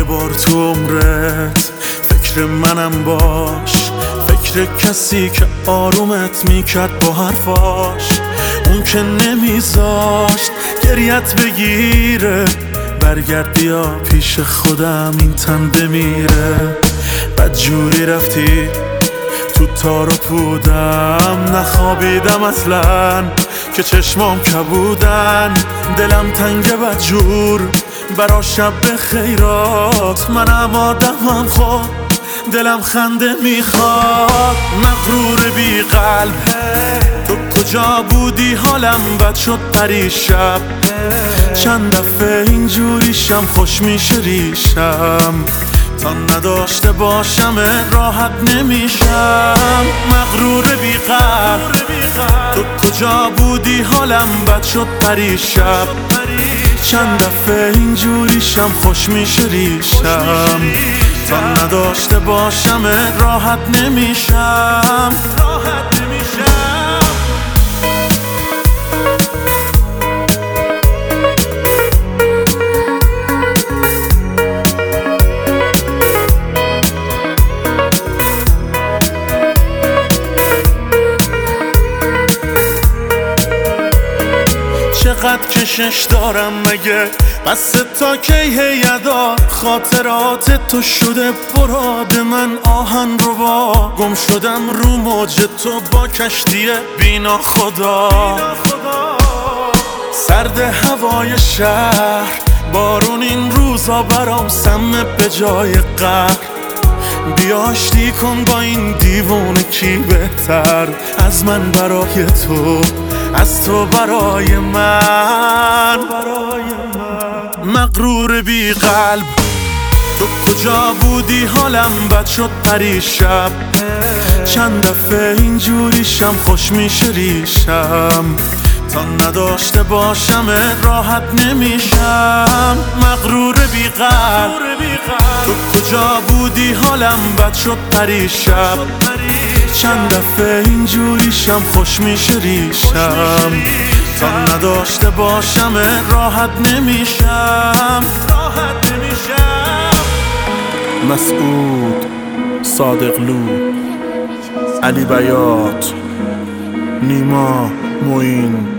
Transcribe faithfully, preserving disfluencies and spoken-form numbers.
بار تو عمرت فکر منم باش، فکر کسی که آرومت میکرد با حرفاش، اون که نمیذاشت گریت بگیره. برگرد بیا پیش خودم این تن بمیره. بدجوری رفتی تو تار و پودم، نخوابیدم اصلا که چشمام کبودن. دلم تنگ بدجور برا شب خیرات، منم آدمم خود دلم خنده میخواد. مغرور بی قلب تو کجا بودی؟ حالم بد شد پریشب، چند دفعه اینجوریشم خوش میشه ریشم. تا نداشته باشم راحت نمیشم. مغرور بی قلب تو کجا بودی؟ حالم بد شد پریشب، چند دفعه اینجوریشم خوش میشه ریشم. تا نداشته باشم راحت نمیشم. راحت نمیشم. چقدر کشش دارم مگه؟ بس تا کی هیدا؟ خاطرات تو شده براد من آهن رو با. گم شدم رو موج تو با کشتی بینا خدا. سرد هوای شهر، بارون این روزا برام سمه به جای قهر. بیا آشتی کن با این دیوونه، کی بهتر از من برای تو، از تو برای من. مغرور بی قلب تو کجا بودی؟ حالم بد شد پریشب، چند دفعه اینجوریشم خوش میشه ریشم. تا نداشته باشم راحت نمیشم. مغرور بی قلب تو کجا بودی؟ حالم بد شد پریشب، چند دفعه اینجوریشم خوش میشه ریشم. تا نداشته باشم راحت نمیشم. راحت نمیشم. مسعود صادقلو، علی بیات، نیما معین.